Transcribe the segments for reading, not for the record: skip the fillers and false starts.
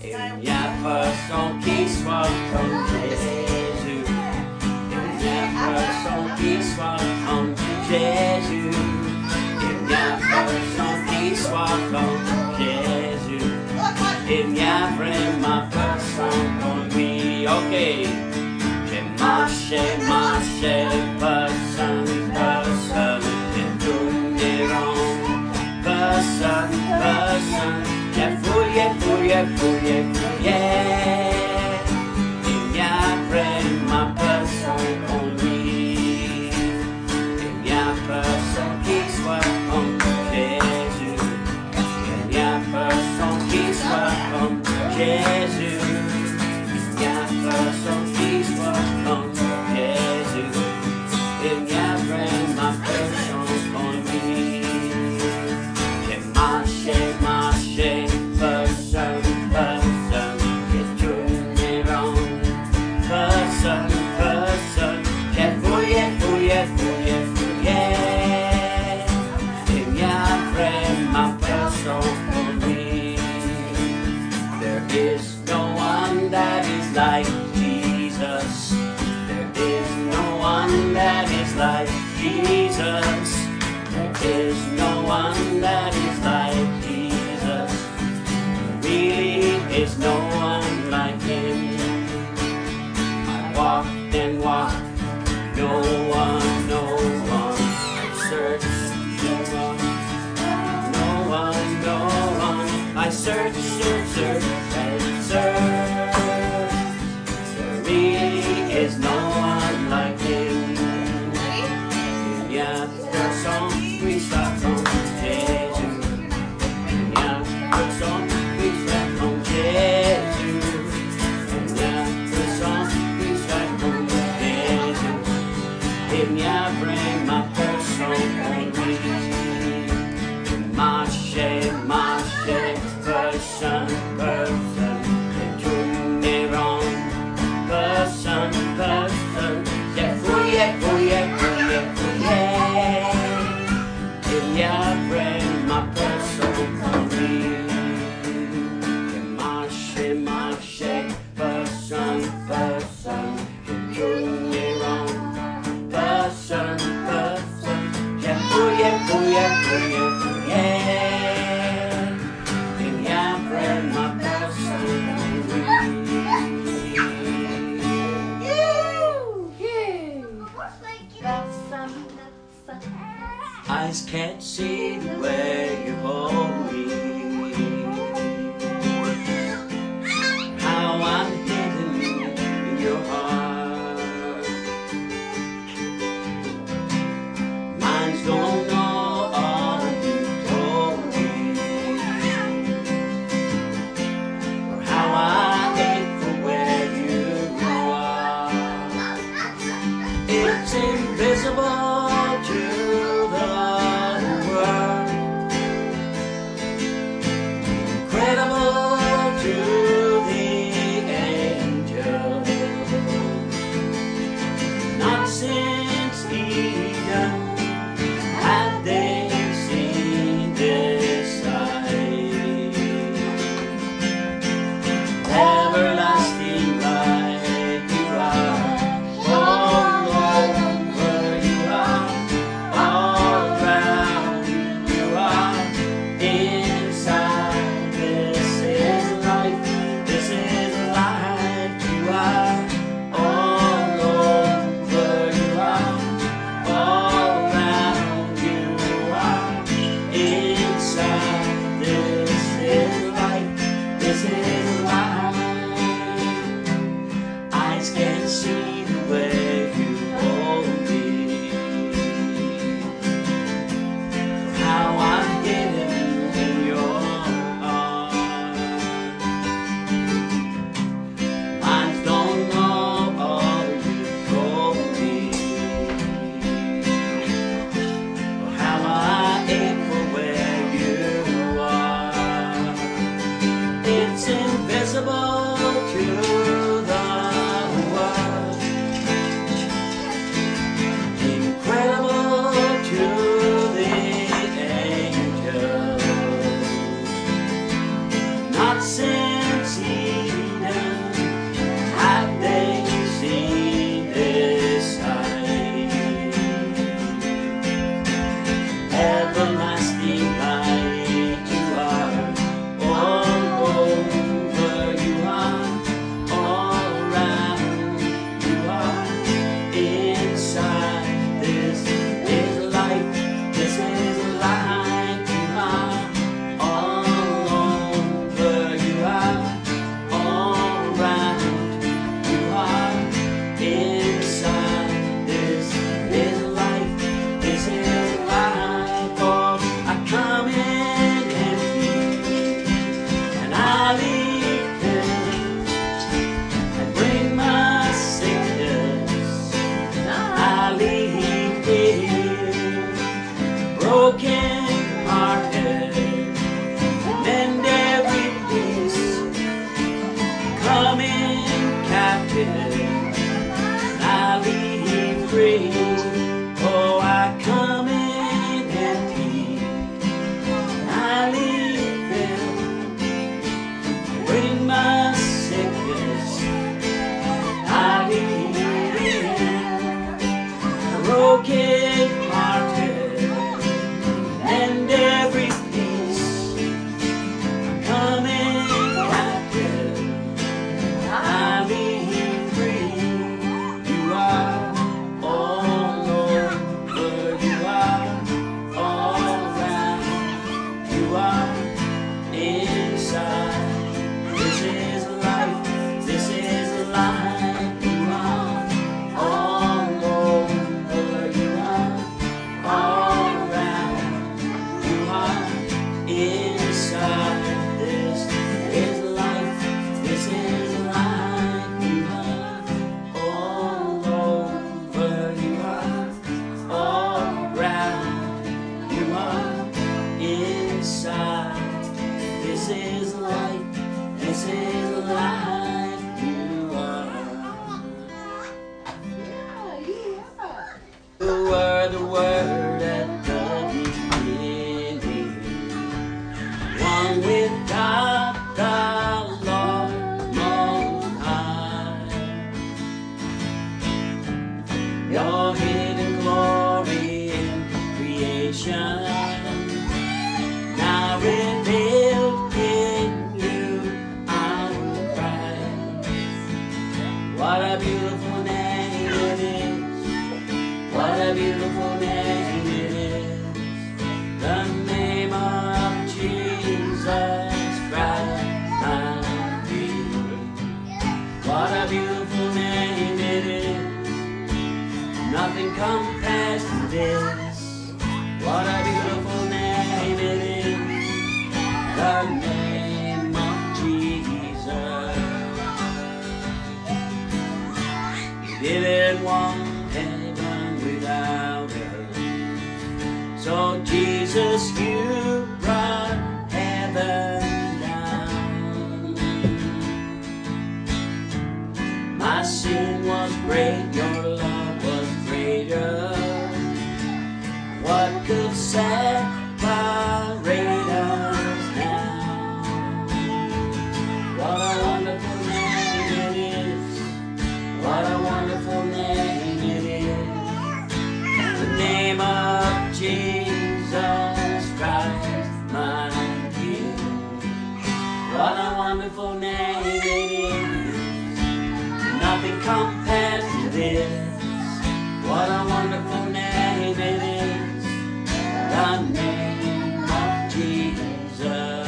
Il n'y a personne qui soit comme Jésus. Il n'y a personne qui soit comme Jésus. Il n'y a personne qui soit comme Jésus. Il n'y a vraiment personne comme lui. Ok. J'ai marché, personne, j'ai tourné rond. Personne, j'ai fouillé. Il n'y a vraiment personne comme lui. Il n'y a personne qui soit comme Jésus. Il n'y a personne qui soit comme Jésus. Il n'y a personne qui soit comme Jésus. Il n'y a vraiment personne comme lui. J'ai marché, personne, j'ai tourné rond. Personne, j'ai fouillé. Il n'y a vraiment personne comme lui. There is no one that is like Jesus. There is no one that is like Jesus. There is no one that is like Jesus. Really is no one like him. I walked and walked, no one. I searched, no one. I searched and searched. There really is no one like him. Il y a personne qui soit comme Jésus. Il y a personne qui soit comme Jésus. Il y a personne qui soit comme Jésus. Il n'y a vraiment personne comme lui. Marché, personne, j'ai tourné rond. Personne, j'ai fouillé. Il y a vraiment personne comme lui. J'ai marché, personne, j'ai tourné rond. Personne, j'ai fouillé. Il y a vraiment personne. is light, this is life you are. You were the Word at the beginning, one with God the Lord Most High. Your hidden glory in creation, now revealed in you, our Christ. What a beautiful name it is. What a beautiful name it is. The name of Jesus Christ, my King. What a beautiful name it is. Nothing compares to this. What a beautiful name it is. The name of Jesus. You didn't want heaven without us, so Jesus, you brought heaven down. My sin was great, your love was greater. What could separate us now? What a wonderful name it is. What a wonderful name it is. The name of Jesus Christ, my King. What a wonderful name it is. Nothing compares to this. What a wonderful name it is. The name of Jesus.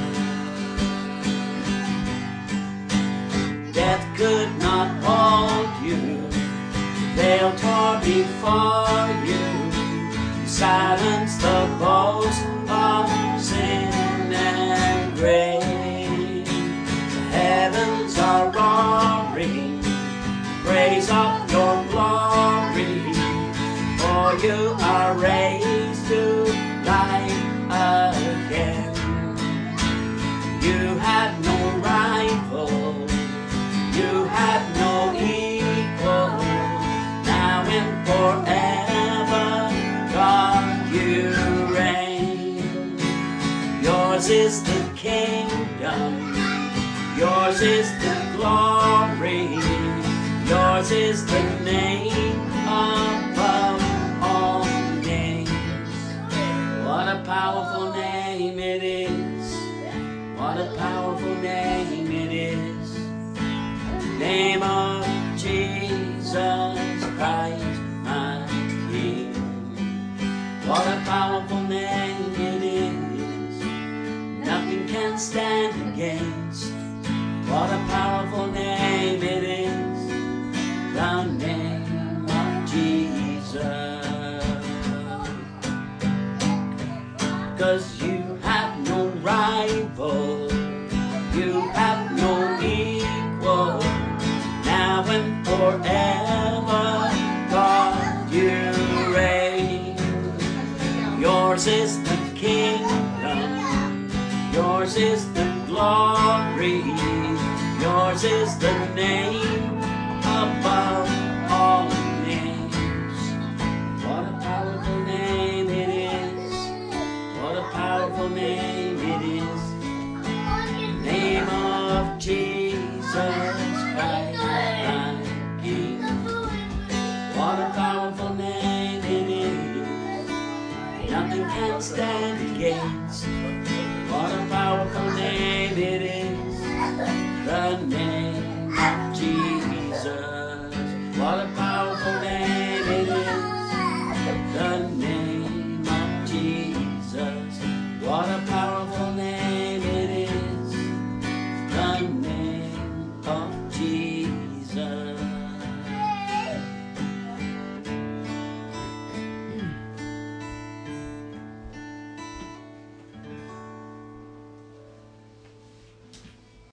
Death could not hold you. Veil tore before you. Silence the boast of sin and grave. The heavens are roaring, praise of your glory, for you are raised to life again. You had no rival, you had no equal, now and forever, God, you reign. Yours is the kingdom, yours is the glory, yours is the name above all names. What a powerful name it is. What a powerful name it is. Name of Jesus Christ, my King. What a powerful name it is. Nothing can stand against. What a powerful name it is. The name of Jesus. 'Cause you have no rival, you have no equal, now and forever, God, you reign. Yours is the kingdom, yours is the glory, yours is the name above all names. What a powerful name it is. What a powerful name it is. Name of Jesus Christ, my King. What a powerful name it is. Nothing can stand against. What a powerful name it is. The name of Jesus. What a powerful name it is. The name of Jesus. What a powerful name it is. The name